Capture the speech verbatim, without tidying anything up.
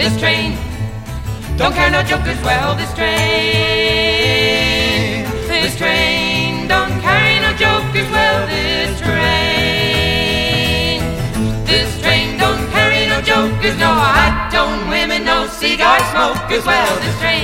This train don't carry no jokers. Well, this train, this train don't carry no jokers. Well, this train, this train don't carry no jokers. No hot-toned women, no cigar smokers. Well, this train